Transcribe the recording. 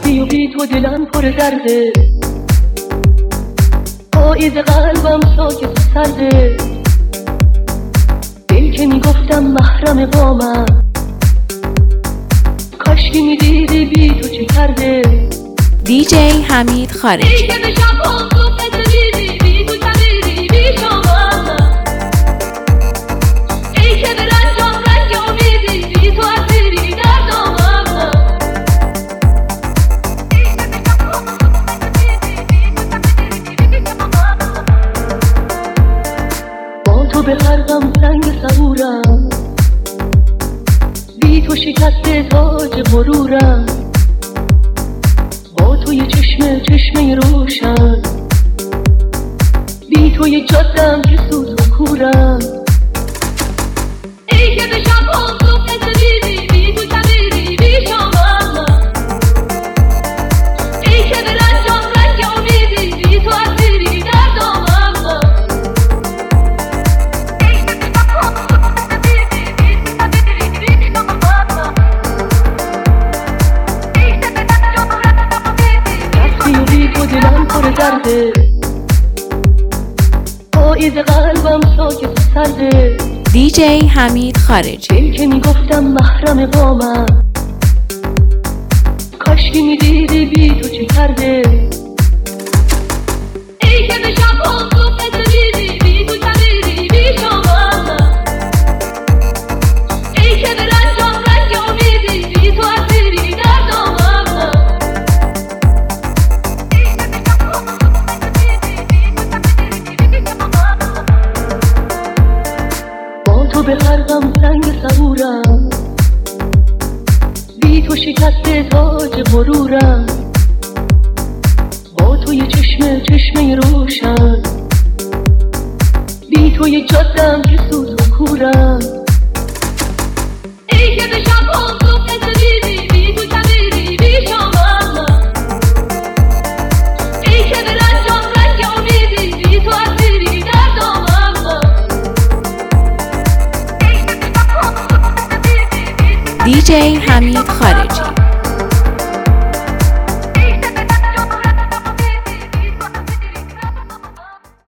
هستی و بی تو دلم پر درده، پاییز قلبم ساکت و سرده. دل که میگفتم محرم بامم، کاشکی میدیدی بی تو چه کرده. دیجی حمید خارجی. ای که به شب ها صبح ندیدی بی تو شبیدی بی شامم، ای که به رنجام رنگ امیدی بی تو اسیری در دامم. ای که به شب ها صبح ندیدی بی تو شبیدی بی شامم، با تو به غرقم سنگ صبورم، بی تو شکست تاج غرورم. با تو یه چشمه روشن، بی تو یه جادم که سوز و کورم. ای که به شب ها صبح ندیدی بی تو شبیدی بی شامم، ای که به رنجام رنگ امیدی بی تو اسیری در دامم. ای که به شب ها صبح ندیدی بی تو شبیدی بی شامم، ای که به رنجام رنگ امیدی بی تو دلم پر درده، پاییز قلبم ساکت و سرده. دیجی حمید خارجی. دل که میگفتم محرم بامم، کاشکی میدیدی بی تو چه کرده. ای که به شب ها صبح ندیدی بی تو شبیدی بی شامم، ای که به رنجام رنگ امیدی بی تو اسیری در دامم. ای که به شب ها صبح ندیدی بی تو شبیدی بی شامم، با تو به غرقم سنگ صبورم، بی تو شکست تاج غرورم. با تو یه چشمه روشن، بی تو یه جادم که سوز و کورم. ای که به شب ها صبح ندیدی بی تو شبیدی بی شامم، ای که به رنجام رنگ امیدی بی تو اسیری در دامم. دیجی حمید خارجی.